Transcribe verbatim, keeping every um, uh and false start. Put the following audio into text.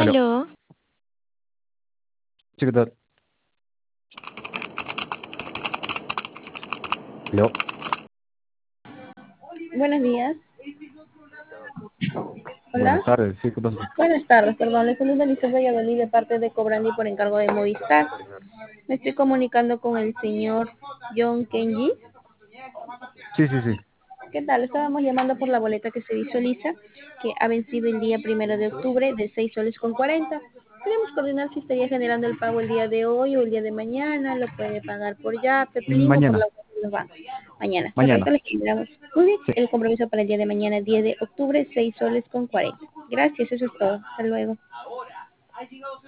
Aló, Aló, sí, ¿qué tal? Aló, Buenos días. buenas Hola. tardes, sí, ¿qué pasó? Buenas tardes, perdón. Les saluda Lisset Valladolid de parte de Cobrandi por encargo de Movistar. Me estoy comunicando con el señor John Kenji. Sí, sí, sí. ¿Qué tal? Estábamos llamando por la boleta que se visualiza, que ha vencido el día primero de octubre de seis soles con cuarenta. Queremos coordinar si estaría generando el pago el día de hoy o el día de mañana. Lo puede pagar por Yape, Plin o por la Mañana, web de los bancos. Mañana, correcto, mañana. le generamos. Muy bien, Sí. el compromiso para el día de mañana, diez de octubre, seis soles con cuarenta. Gracias, eso es todo. Hasta luego.